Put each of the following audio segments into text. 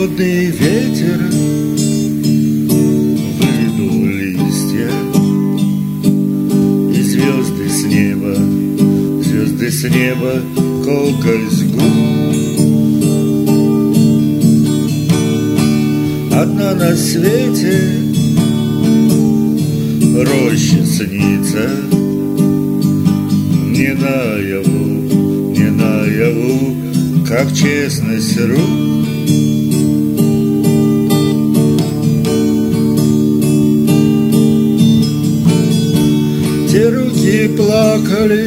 холодный ветер выдул листья, и звезды с неба колкость губ. Одна на свете роща снится, не наяву, как честность рук. Те руки плакали,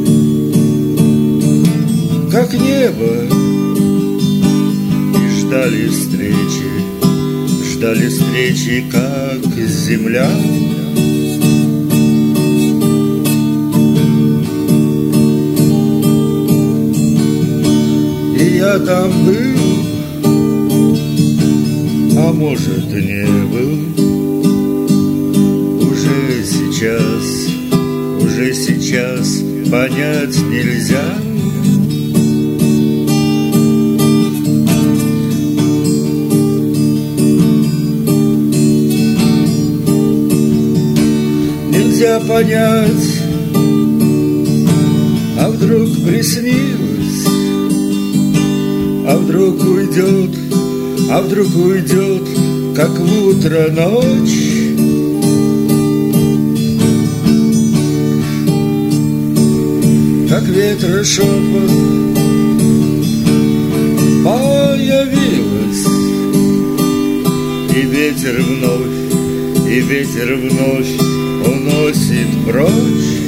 как небо, и ждали встречи, как земля. И я там был, а может не был. Уже сейчас понять нельзя. Нельзя понять, а вдруг приснилось, а вдруг уйдет, как в утро ночь. Как ветра шепот появилась, и ветер вновь уносит прочь.